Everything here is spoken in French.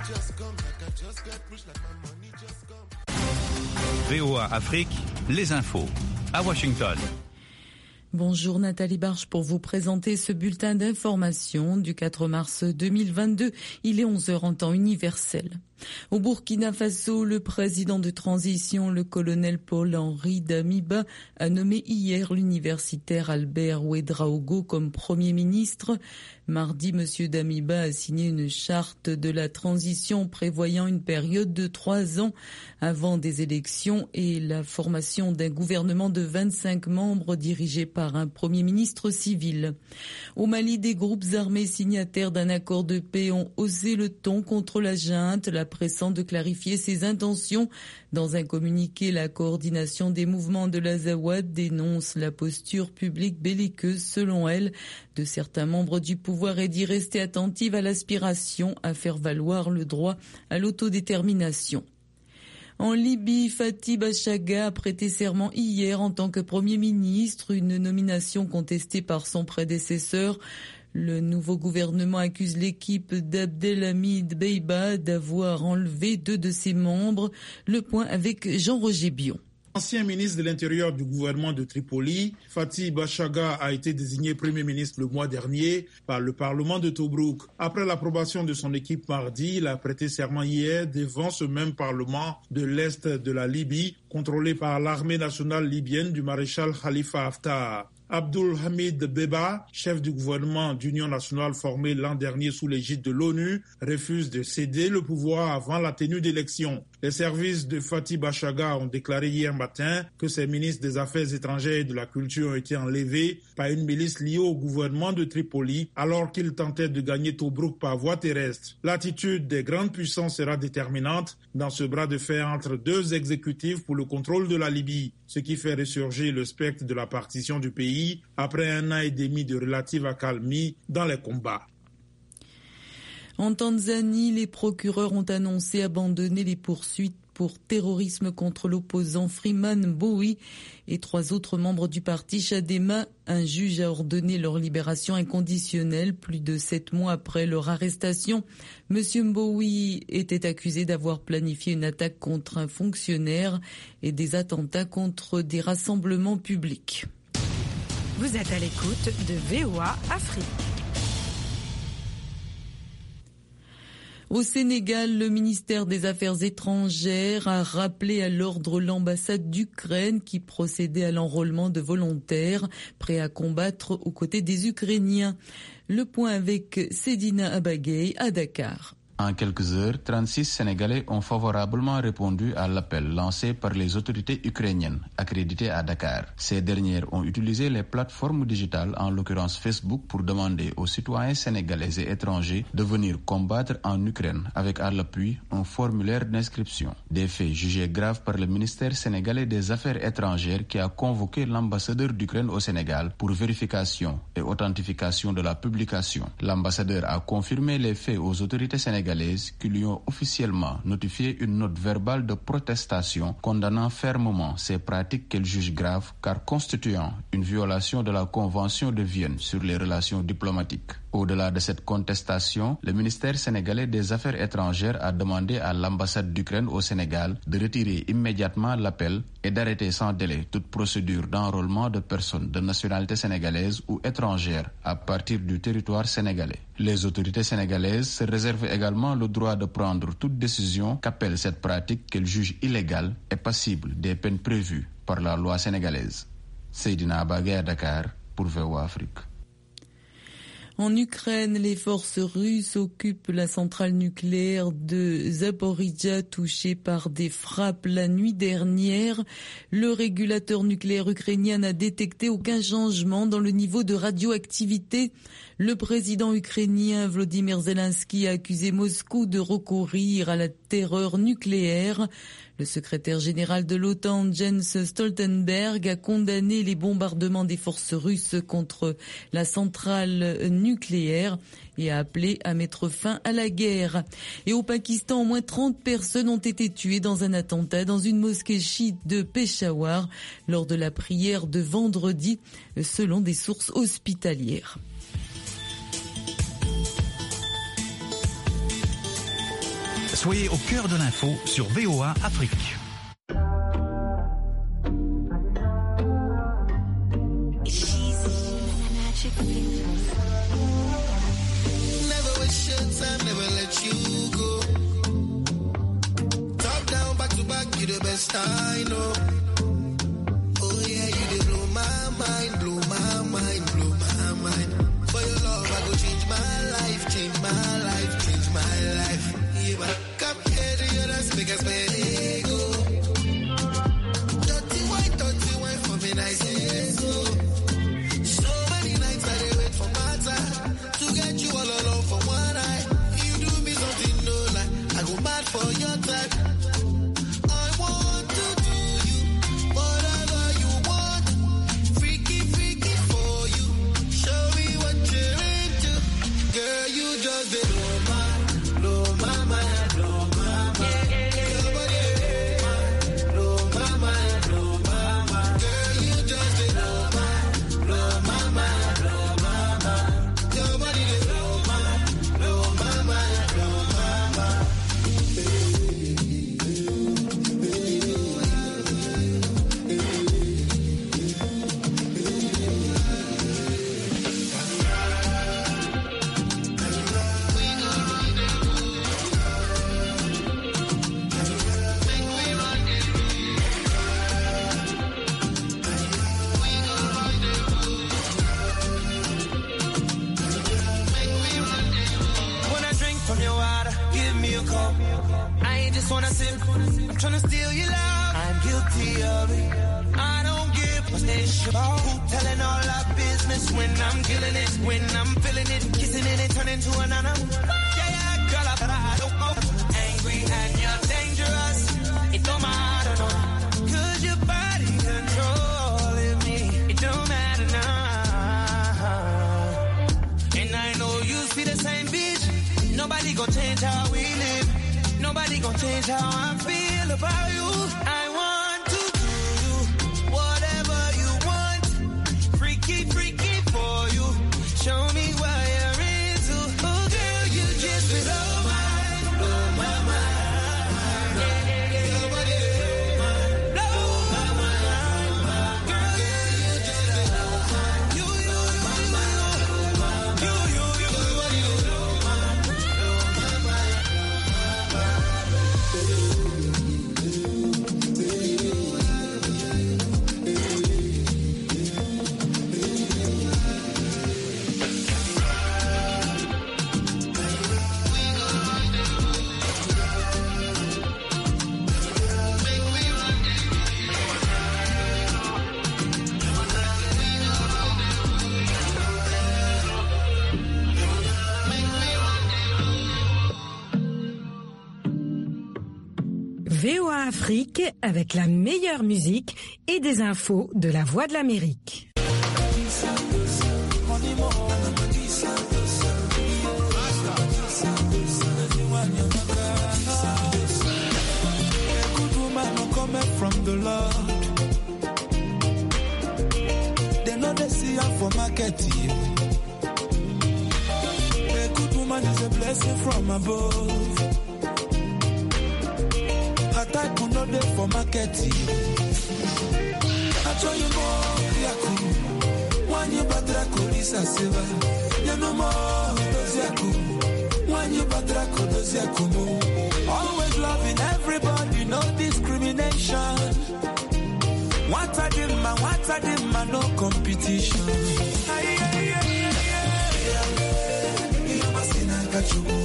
VOA Afrique, les infos à Washington. Bonjour Nathalie Barche pour vous présenter ce bulletin d'information du 4 mars 2022. Il est 11h en temps universel. Au Burkina Faso, le président de transition, le colonel Paul-Henri Damiba, a nommé hier l'universitaire Albert Ouedraogo comme Premier ministre. Mardi, M. Damiba a signé une charte de la transition prévoyant une période de 3 ans avant des élections et la formation d'un gouvernement de 25 membres dirigé par un Premier ministre civil. Au Mali, des groupes armés signataires d'un accord de paix ont haussé le ton contre la junte, la pressant de clarifier ses intentions. Dans un communiqué, la coordination des mouvements de l'Azawad dénonce la posture publique belliqueuse, selon elle, de certains membres du pouvoir et dit rester attentive à l'aspiration à faire valoir le droit à l'autodétermination. En Libye, Fathi Bachagha a prêté serment hier en tant que Premier ministre, une nomination contestée par son prédécesseur. Le nouveau gouvernement accuse l'équipe d'Abdelhamid Beiba d'avoir enlevé 2 de ses membres. Le point avec Jean-Roger Bion. Ancien ministre de l'Intérieur du gouvernement de Tripoli, Fathi Bachagha a été désigné Premier ministre le mois dernier par le Parlement de Tobrouk. Après l'approbation de son équipe mardi, il a prêté serment hier devant ce même Parlement de l'Est de la Libye, contrôlé par l'armée nationale libyenne du maréchal Khalifa Haftar. Abdul Hamid Beba, chef du gouvernement d'union nationale formé l'an dernier sous l'égide de l'ONU, refuse de céder le pouvoir avant la tenue d'élections. Les services de Fathi Bachagha ont déclaré hier matin que ses ministres des Affaires étrangères et de la Culture ont été enlevés par une milice liée au gouvernement de Tripoli alors qu'il tentait de gagner Tobrouk par voie terrestre. L'attitude des grandes puissances sera déterminante dans ce bras de fer entre 2 exécutifs pour le contrôle de la Libye, ce qui fait ressurgir le spectre de la partition du pays après 1 an et demi de relative accalmie dans les combats. En Tanzanie, les procureurs ont annoncé abandonner les poursuites pour terrorisme contre l'opposant Freeman Mbowe et 3 autres membres du parti Chadema. Un juge a ordonné leur libération inconditionnelle plus de 7 mois après leur arrestation. Monsieur Mbowe était accusé d'avoir planifié une attaque contre un fonctionnaire et des attentats contre des rassemblements publics. Vous êtes à l'écoute de VOA Afrique. Au Sénégal, le ministère des Affaires étrangères a rappelé à l'ordre l'ambassade d'Ukraine qui procédait à l'enrôlement de volontaires prêts à combattre aux côtés des Ukrainiens. Le point avec Sedina Abagay à Dakar. En quelques heures, 36 Sénégalais ont favorablement répondu à l'appel lancé par les autorités ukrainiennes accréditées à Dakar. Ces dernières ont utilisé les plateformes digitales, en l'occurrence Facebook, pour demander aux citoyens sénégalais et étrangers de venir combattre en Ukraine avec à l'appui un formulaire d'inscription. Des faits jugés graves par le ministère sénégalais des Affaires étrangères qui a convoqué l'ambassadeur d'Ukraine au Sénégal pour vérification et authentification de la publication. L'ambassadeur a confirmé les faits aux autorités sénégalaises qui lui ont officiellement notifié une note verbale de protestation condamnant fermement ces pratiques qu'elle juge graves car constituant une violation de la Convention de Vienne sur les relations diplomatiques. Au-delà de cette contestation, le ministère sénégalais des Affaires étrangères a demandé à l'ambassade d'Ukraine au Sénégal de retirer immédiatement l'appel et d'arrêter sans délai toute procédure d'enrôlement de personnes de nationalité sénégalaise ou étrangère à partir du territoire sénégalais. Les autorités sénégalaises se réservent également le droit de prendre toute décision qu'appelle cette pratique qu'elles jugent illégale et passible des peines prévues par la loi sénégalaise. Seydina Abagay à Dakar pour VOA Afrique. En Ukraine, les forces russes occupent la centrale nucléaire de Zaporijia touchée par des frappes la nuit dernière. Le régulateur nucléaire ukrainien n'a détecté aucun changement dans le niveau de radioactivité. Le président ukrainien Volodymyr Zelensky a accusé Moscou de recourir à la terreur nucléaire. Le secrétaire général de l'OTAN, Jens Stoltenberg, a condamné les bombardements des forces russes contre la centrale nucléaire et a appelé à mettre fin à la guerre. Et au Pakistan, au moins 30 personnes ont été tuées dans un attentat dans une mosquée chiite de Peshawar lors de la prière de vendredi, selon des sources hospitalières. Soyez au cœur de l'info sur VOA Afrique. Never waste your time, never let you go. Top down, back to back, you the best I know. Oh yeah, you did blow my mind, blow my mind, blow my mind. For your love, I go change my life, change my life, change my life. Yeah, but come here to your dance, make us pay go. Dirty wine for me, nice and slow. So many nights I did wait for my time to get you all alone for one night. You do me something no lie, I go mad for your type. I want to do you whatever you want, freaky for you. Show me what you're into, girl. You just did blow my mind, blow my mind. Your body blow my mind, blow my mind. Girl, you just did blow my mind, blow my mind. Your body blow my mind, blow my mind. When I drink from your water, give me a cup. I ain't just wanna sip, I'm tryna steal your love. I'm guilty of it. I don't give a snitch about who telling all our business when I'm killing it, when I'm feeling it, kissing it and turning to an animal. Yeah, girl, I don't know. Angry and you're dangerous. It don't matter, no. 'Cause your body controlling me. It don't matter now. And I know you see the same vision. Nobody gon' change how we live. Nobody gon' change how I feel about you. I want to do you whatever you want. Freaky for you. Show me what you're into. Oh girl, you just blow my mind. Blow my mind. Your body blow my mind. Girl, you just blow my mind. You VOA Afrique avec la meilleure musique et des infos de la Voix de l'Amérique. From the Lord, they know they see her for market. A good woman is a blessing from above. Her type will not there for market. I tell you more, Yaku. One you batra kolisa seva. You know more, Yaku. One you batra kolisa kumo. Always loving everybody, no discrimination. What I did, man, no competition. You must not catch you.